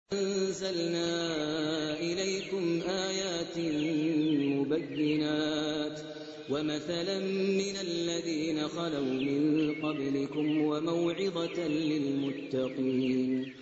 أنزلنا إليكم آيات مبينات ومثلا من الذين خلوا من قبلكم وموعظة للمتقين.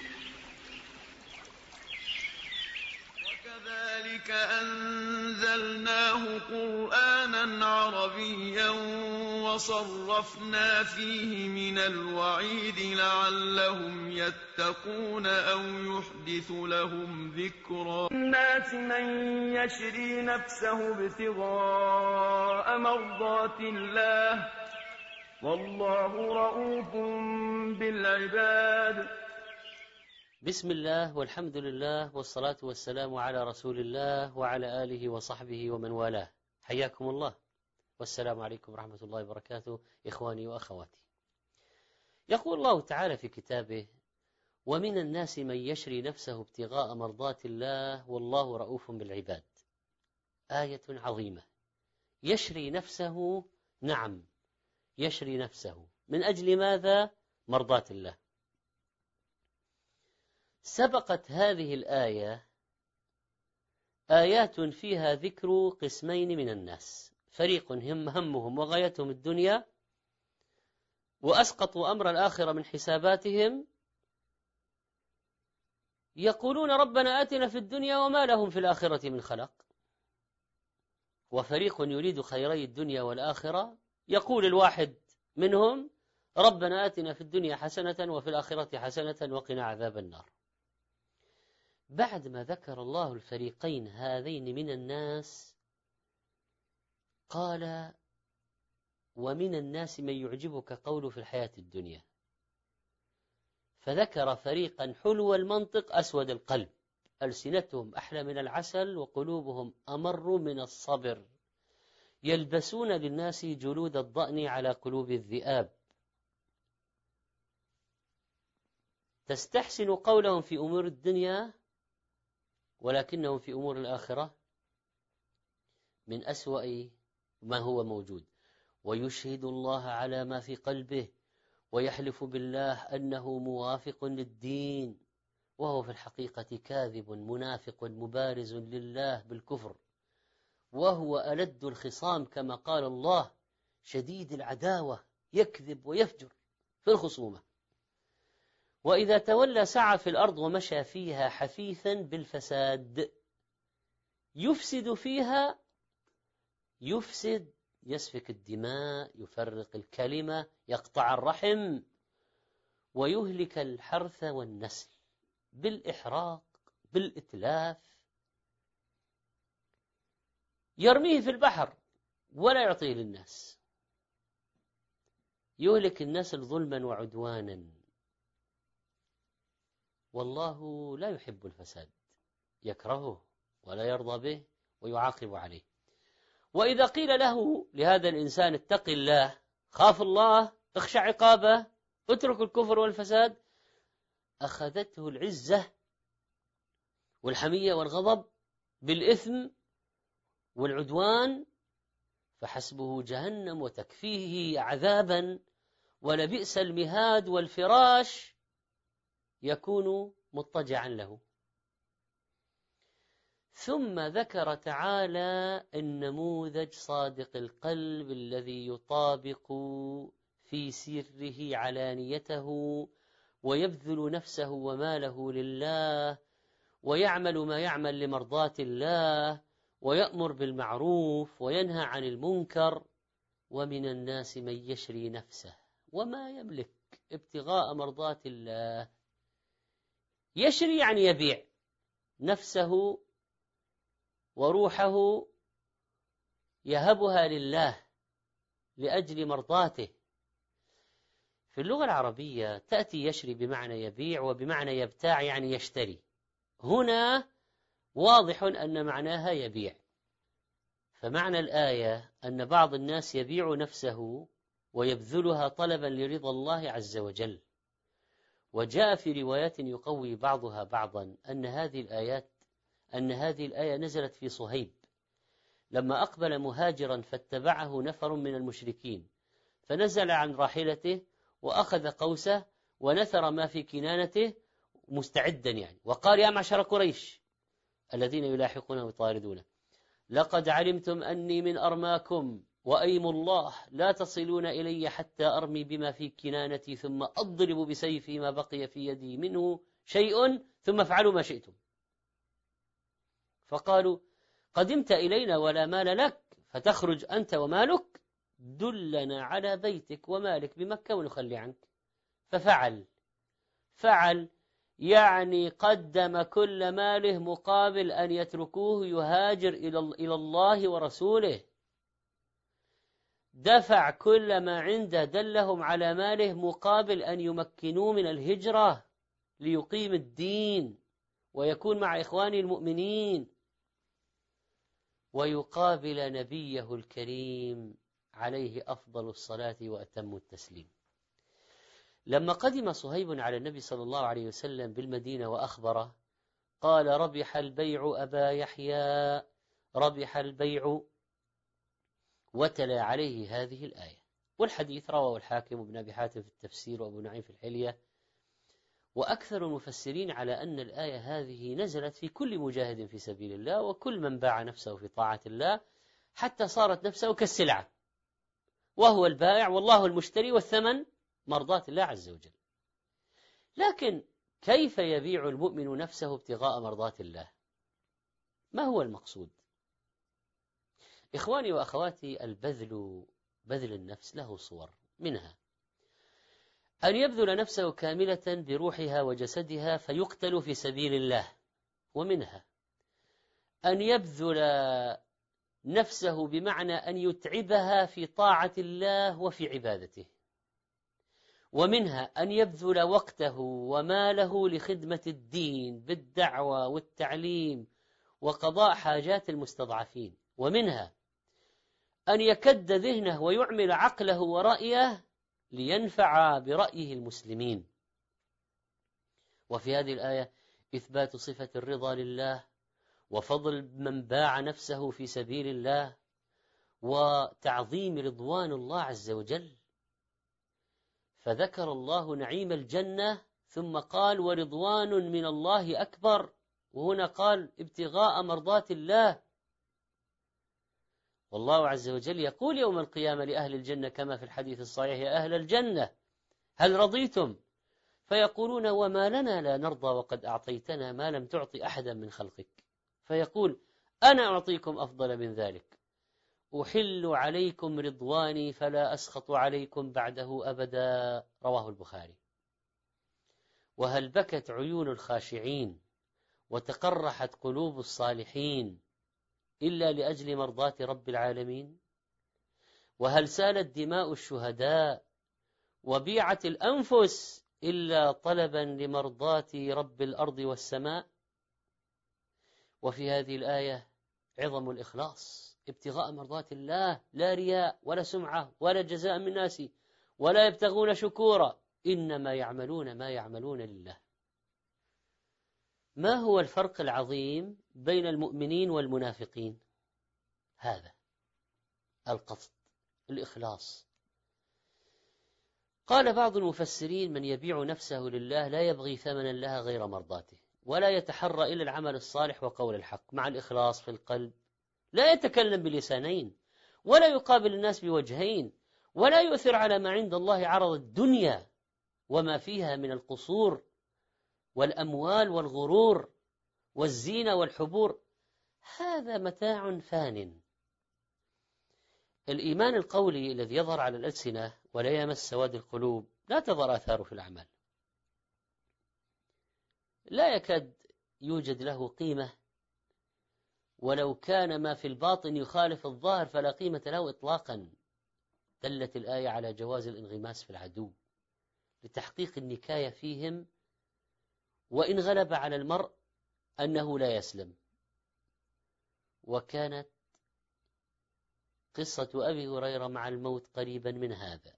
وكذلك أنزلناه قرآنا عربيا وصرفنا فيه من الوعيد لعلهم يتقون أو يحدث لهم ذكرا. الناس من يشري نفسه ابتغاء مرضات الله والله رؤوف بالعباد. بسم الله والحمد لله والصلاة والسلام على رسول الله وعلى آله وصحبه ومن والاه. حياكم الله والسلام عليكم ورحمة الله وبركاته إخواني وأخواتي. يقول الله تعالى في كتابه: ومن الناس من يشري نفسه ابتغاء مرضات الله والله رؤوف بالعباد. آية عظيمة. يشري نفسه، نعم يشري نفسه من أجل ماذا؟ مرضات الله. سبقت هذه الآية آيات فيها ذكر قسمين من الناس: فريق همهم وغايتهم الدنيا وأسقطوا أمر الآخرة من حساباتهم، يقولون ربنا آتنا في الدنيا وما لهم في الآخرة من خلاق. وفريق يريد خيري الدنيا والآخرة، يقول الواحد منهم ربنا آتنا في الدنيا حسنة وفي الآخرة حسنة وقنا عذاب النار. بعد ما ذكر الله الفريقين هذين من الناس قال: ومن الناس من يعجبك قوله في الحياة الدنيا. فذكر فريقا حلو المنطق أسود القلب، ألسنتهم أحلى من العسل وقلوبهم أمر من الصبر، يلبسون للناس جلود الضأن على قلوب الذئاب. تستحسن قولهم في أمور الدنيا ولكنهم في أمور الآخرة من أسوأ ما هو موجود. ويشهد الله على ما في قلبه ويحلف بالله أنه موافق للدين وهو في الحقيقة كاذب منافق مبارز لله بالكفر، وهو ألد الخصام كما قال الله: شديد العداوة، يكذب ويفجر في الخصومة. وإذا تولى سعى في الأرض ومشى فيها حثيثا بالفساد، يفسد فيها، يفسد، يسفك الدماء، يفرق الكلمة، يقطع الرحم، ويهلك الحرث والنسل بالإحراق بالإتلاف، يرميه في البحر ولا يعطيه للناس، يهلك النسل ظلما وعدوانا. والله لا يحب الفساد، يكرهه ولا يرضى به ويعاقب عليه. وإذا قيل له لهذا الإنسان اتق الله، خاف الله، اخشى عقابه، اترك الكفر والفساد، أخذته العزة والحمية والغضب بالإثم والعدوان، فحسبه جهنم وتكفيه عذابا، ولبئس المهاد والفراش يكون مضطجعا له. ثم ذكر تعالى النموذج صادق القلب الذي يطابق في سره علانيته ويبذل نفسه وماله لله ويعمل ما يعمل لمرضاة الله ويأمر بالمعروف وينهى عن المنكر. ومن الناس من يشري نفسه وما يملك ابتغاء مرضات الله. يشري يعني يبيع نفسه وروحه، يهبها لله لأجل مرضاته. في اللغة العربية تأتي يشري بمعنى يبيع وبمعنى يبتاع يعني يشتري. هنا واضح أن معناها يبيع. فمعنى الآية أن بعض الناس يبيع نفسه ويبذلها طلبا لرضا الله عز وجل. وجاء في روايات يقوي بعضها بعضا أن هذه الآية نزلت في صهيب لما أقبل مهاجرا فاتبعه نفر من المشركين، فنزل عن راحلته وأخذ قوسه ونثر ما في كنانته مستعدا يعني. وقال يا معشر قريش الذين يلاحقونه ويطاردونه لقد علمتم أني من أرماكم وأيم الله لا تصلون إلي حتى أرمي بما في كنانتي ثم أضرب بسيفي ما بقي في يدي منه شيء ثم افعلوا ما شئتم. فقالوا قدمت إلينا ولا مال لك فتخرج أنت ومالك، دلنا على بيتك ومالك بمكة ونخلي عنك. ففعل يعني قدم كل ماله مقابل أن يتركوه يهاجر إلى الله ورسوله، دفع كل ما عنده دلهم على ماله مقابل أن يمكنوه من الهجرة ليقيم الدين ويكون مع إخوانه المؤمنين ويقابل نبيه الكريم عليه أفضل الصلاة وأتم التسليم. لما قدم صهيب على النبي صلى الله عليه وسلم بالمدينة وأخبره قال ربح البيع أبا يحيى، ربح البيع، وتلا عليه هذه الآية. والحديث رواه الحاكم وابن أبي حاتم في التفسير وأبو نعيم في الحلية. وأكثر المفسرين على أن الآية هذه نزلت في كل مجاهد في سبيل الله وكل من باع نفسه في طاعة الله حتى صارت نفسه كالسلعة، وهو البائع والله المشتري والثمن مرضاة الله عز وجل. لكن كيف يبيع المؤمن نفسه ابتغاء مرضاة الله؟ ما هو المقصود؟ إخواني وأخواتي، بذل النفس له صور، منها أن يبذل نفسه كاملة بروحها وجسدها فيقتل في سبيل الله، ومنها أن يبذل نفسه بمعنى أن يتعبها في طاعة الله وفي عبادته، ومنها أن يبذل وقته وماله لخدمة الدين بالدعوة والتعليم وقضاء حاجات المستضعفين، ومنها أن يكد ذهنه ويعمل عقله ورأيه لينفع برأيه المسلمين. وفي هذه الآية إثبات صفة الرضا لله وفضل من باع نفسه في سبيل الله وتعظيم رضوان الله عز وجل. فذكر الله نعيم الجنة ثم قال ورضوان من الله أكبر، وهنا قال ابتغاء مرضات الله. والله عز وجل يقول يوم القيامة لأهل الجنة كما في الحديث الصحيح يا أهل الجنة هل رضيتم؟ فيقولون وما لنا لا نرضى وقد أعطيتنا ما لم تعطي أحدا من خلقك. فيقول أنا أعطيكم أفضل من ذلك، أحل عليكم رضواني فلا أسخط عليكم بعده أبدا، رواه البخاري. وهل بكت عيون الخاشعين وتقرحت قلوب الصالحين إلا لأجل مرضاة رب العالمين؟ وهل سالت دماء الشهداء وبيعت الأنفس إلا طلبا لمرضاة رب الأرض والسماء؟ وفي هذه الآية عظم الإخلاص، ابتغاء مرضات الله، لا رياء ولا سمعة ولا جزاء من الناس ولا يبتغون شكورا، إنما يعملون ما يعملون لله. ما هو الفرق العظيم بين المؤمنين والمنافقين؟ هذا القصد، الإخلاص. قال بعض المفسرين من يبيع نفسه لله لا يبغي ثمنا لها غير مرضاته، ولا يتحرى إلا العمل الصالح وقول الحق مع الإخلاص في القلب، لا يتكلم بلسانين ولا يقابل الناس بوجهين، ولا يؤثر على ما عند الله عرض الدنيا وما فيها من القصور والأموال والغرور والزينة والحبور، هذا متاع فان. الإيمان القولي الذي يظهر على الألسنة ولا يمس سواد القلوب لا تظهر آثاره في الأعمال، لا يكاد يوجد له قيمة، ولو كان ما في الباطن يخالف الظاهر فلا قيمة له إطلاقا. دلت الآية على جواز الانغماس في العدو لتحقيق النكاية فيهم، وإن غلب على المرء أنه لا يسلم. وكانت قصة أبي هريرة مع الموت قريبا من هذا.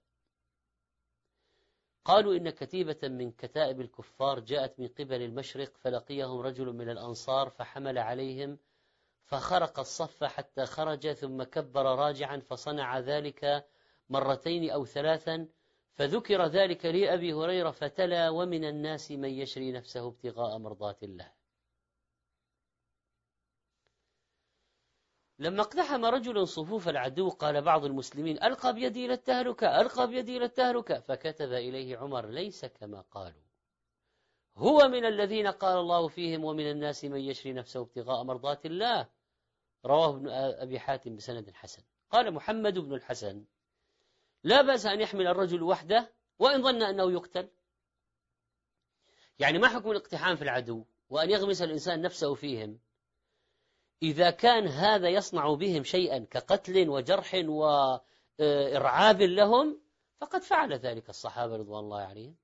قالوا إن كتيبة من كتائب الكفار جاءت من قبل المشرق فلقيهم رجل من الأنصار فحمل عليهم فخرق الصف حتى خرج ثم كبر راجعا، فصنع ذلك مرتين أو ثلاثا، فذكر ذلك لأبي هريرة فتلا ومن الناس من يشري نفسه ابتغاء مرضات الله. لما اقتحم رجل صفوف العدو قال بعض المسلمين ألقى بيدي إلى التهلكة، ألقى بيدي إلى التهلكة، فكتب إليه عمر ليس كما قالوا، هو من الذين قال الله فيهم ومن الناس من يشري نفسه ابتغاء مرضات الله. رواه ابن أبي حاتم بسند حسن. قال محمد بن الحسن لا بأس أن يحمل الرجل وحده وإن ظن أنه يقتل. يعني ما حكم الاقتحام في العدو وأن يغمس الإنسان نفسه فيهم؟ إذا كان هذا يصنع بهم شيئا كقتل وجرح وإرعاب لهم فقد فعل ذلك الصحابة رضوان الله عليهم.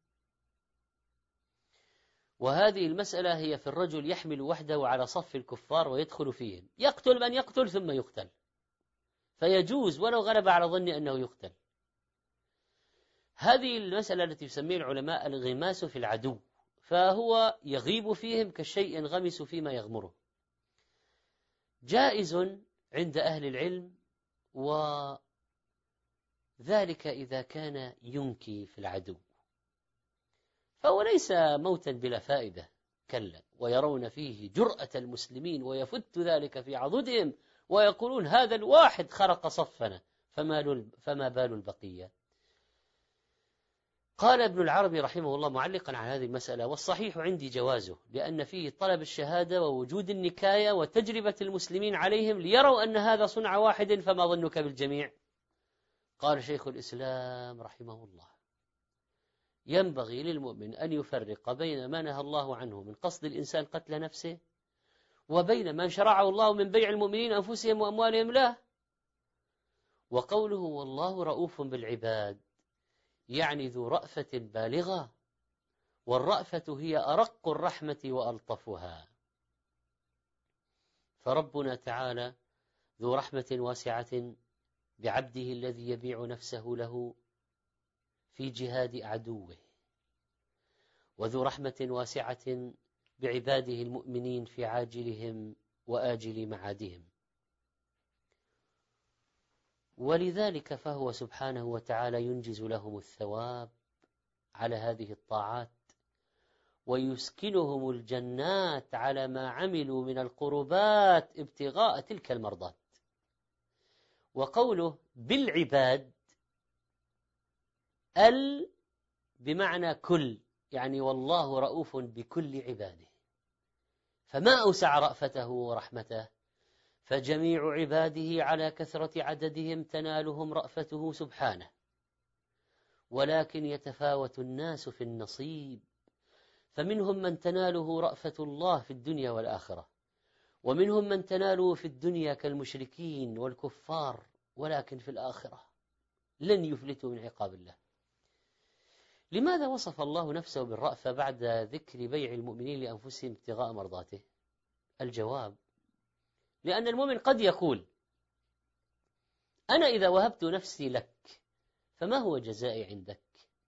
وهذه المسألة هي في الرجل يحمل وحده على صف الكفار ويدخل فيهم، يقتل من يقتل ثم يقتل، فيجوز ولو غلب على ظن أنه يقتل. هذه المسألة التي يسميها العلماء الغماس في العدو، فهو يغيب فيهم كالشيء ينغمس فيما يغمره، جائز عند أهل العلم، وذلك إذا كان ينكي في العدو، فهو ليس موتا بلا فائدة، كلا، ويرون فيه جرأة المسلمين ويفت ذلك في عضدهم ويقولون هذا الواحد خرق صفنا فما بال البقية. قال ابن العربي رحمه الله معلقا على هذه المسألة والصحيح عندي جوازه، لأن فيه طلب الشهادة ووجود النكاية وتجربة المسلمين عليهم ليروا أن هذا صنع واحد فما ظنك بالجميع. قال شيخ الإسلام رحمه الله ينبغي للمؤمن أن يفرق بين ما نهى الله عنه من قصد الإنسان قتل نفسه وبين ما شرعه الله من بيع المؤمنين أنفسهم وأموالهم له. وقوله والله رؤوف بالعباد يعني ذو رأفة بالغة، والرأفة هي أرق الرحمة وألطفها، فربنا تعالى ذو رحمة واسعة بعبده الذي يبيع نفسه له في جهاد عدوه، وذو رحمة واسعة بعباده المؤمنين في عاجلهم وآجل معادهم. ولذلك فهو سبحانه وتعالى ينجز لهم الثواب على هذه الطاعات ويسكنهم الجنات على ما عملوا من القربات ابتغاء تلك المرضات. وقوله بالعباد بمعنى كل، يعني والله رؤوف بكل عباده، فما أوسع رأفته ورحمته، فجميع عباده على كثرة عددهم تنالهم رأفته سبحانه، ولكن يتفاوت الناس في النصيب، فمنهم من تناله رأفة الله في الدنيا والآخرة، ومنهم من تناله في الدنيا كالمشركين والكفار، ولكن في الآخرة لن يفلتوا من عقاب الله. لماذا وصف الله نفسه بالرأفة بعد ذكر بيع المؤمنين لأنفسهم ابتغاء مرضاته؟ الجواب لأن المؤمن قد يقول أنا إذا وهبت نفسي لك فما هو جزائي عندك؟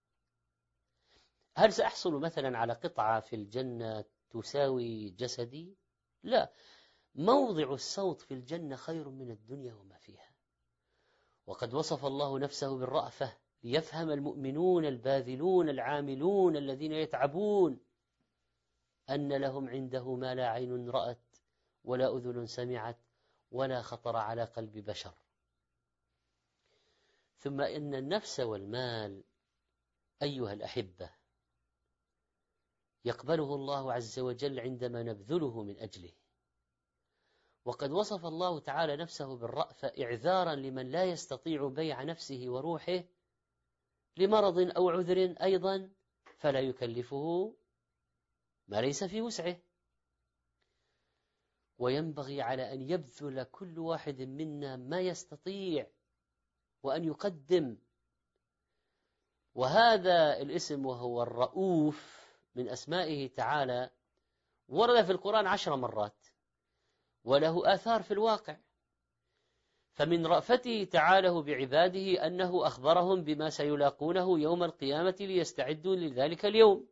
هل سأحصل مثلا على قطعة في الجنة تساوي جسدي؟ لا، موضع الصوت في الجنة خير من الدنيا وما فيها. وقد وصف الله نفسه بالرأفة ليفهم المؤمنون الباذلون العاملون الذين يتعبون أن لهم عنده ما لا عين رأت ولا أذن سمعت ولا خطر على قلب بشر. ثم إن النفس والمال أيها الأحبة يقبله الله عز وجل عندما نبذله من أجله. وقد وصف الله تعالى نفسه بالرأفة إعذارا لمن لا يستطيع بيع نفسه وروحه لمرض أو عذر أيضا، فلا يكلفه ما ليس في وسعه. وينبغي على أن يبذل كل واحد منا ما يستطيع وأن يقدم. وهذا الاسم وهو الرؤوف من أسمائه تعالى ورد في القرآن 10 مرات وله آثار في الواقع. فمن رأفته تعالى بعباده أنه أخبرهم بما سيلاقونه يوم القيامة ليستعدوا لذلك اليوم.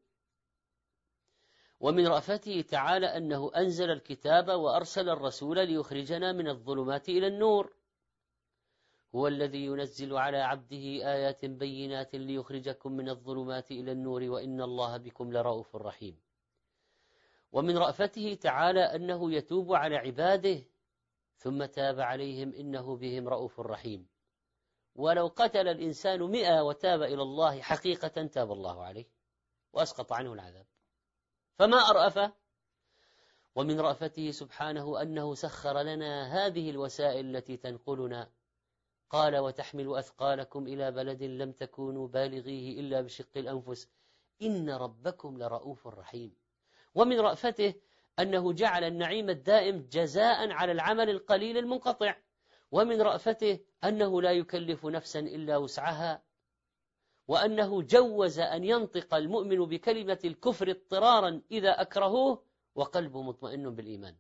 ومن رأفته تعالى أنه أنزل الكتاب وأرسل الرسول ليخرجنا من الظلمات إلى النور. هو الذي ينزل على عبده آيات بينات ليخرجكم من الظلمات إلى النور وإن الله بكم لرؤوف رحيم. ومن رأفته تعالى أنه يتوب على عباده ثم تاب عليهم إنه بهم رؤوف رحيم. ولو قتل الإنسان 100 وتاب إلى الله حقيقة تاب الله عليه وأسقط عنه العذاب. فما أرأفه. ومن رأفته سبحانه أنه سخر لنا هذه الوسائل التي تنقلنا. قال وتحمل أثقالكم إلى بلد لم تكونوا بالغيه إلا بشق الأنفس إن ربكم لرؤوف رحيم. ومن رأفته أنه جعل النعيم الدائم جزاء على العمل القليل المنقطع. ومن رأفته أنه لا يكلف نفسا إلا وسعها، وأنه جوز أن ينطق المؤمن بكلمة الكفر اضطرارا إذا أكرهوه وقلبه مطمئن بالإيمان.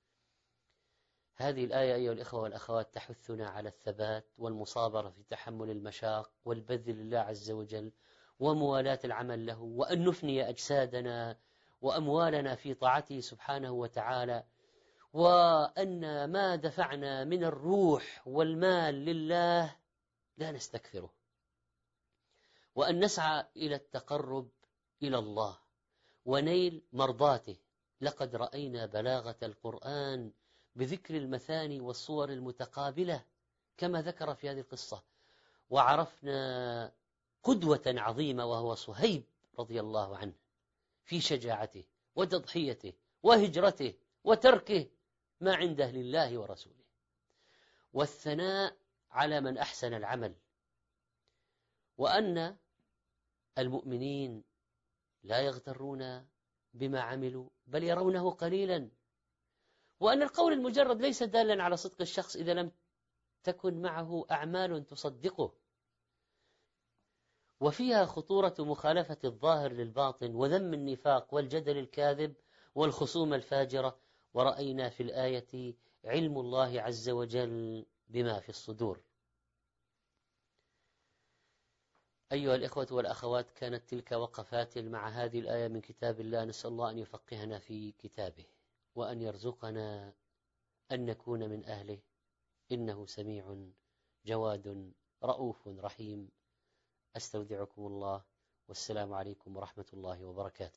هذه الآية أيها الإخوة والأخوات تحثنا على الثبات والمصابرة في تحمل المشاق والبذل لله عز وجل وموالاة العمل له، وأن نفني أجسادنا وأموالنا في طاعته سبحانه وتعالى، وأن ما دفعنا من الروح والمال لله لا نستكثره، وأن نسعى إلى التقرب إلى الله ونيل مرضاته. لقد رأينا بلاغة القرآن بذكر المثاني والصور المتقابلة كما ذكر في هذه القصة، وعرفنا قدوة عظيمة وهو صهيب رضي الله عنه في شجاعته وتضحيته وهجرته وتركه ما عنده لله ورسوله، والثناء على من أحسن العمل، وأن المؤمنين لا يغترون بما عملوا بل يرونه قليلا، وأن القول المجرد ليس دالا على صدق الشخص إذا لم تكن معه أعمال تصدقه. وفيها خطورة مخالفة الظاهر للباطن وذم النفاق والجدل الكاذب والخصوم الفاجرة. ورأينا في الآية علم الله عز وجل بما في الصدور. أيها الإخوة والأخوات، كانت تلك وقفات مع هذه الآية من كتاب الله. نسأل الله أن يفقهنا في كتابه وأن يرزقنا أن نكون من أهله، إنه سميع جواد رؤوف رحيم. أستودعكم الله، والسلام عليكم ورحمة الله وبركاته.